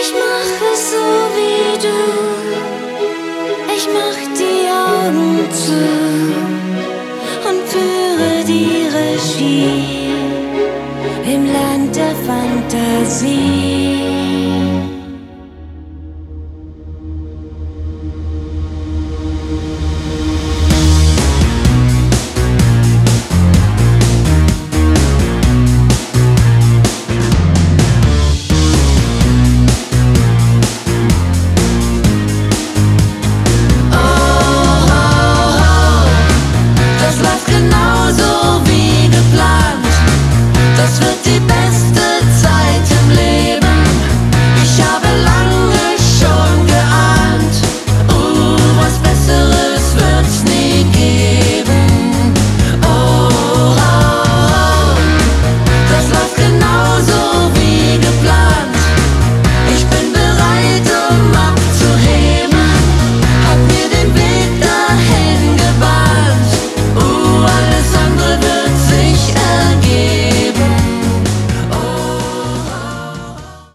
Ich mache so wie du, ich mach die Augen zu und führe die Regie im Land der Fantasie.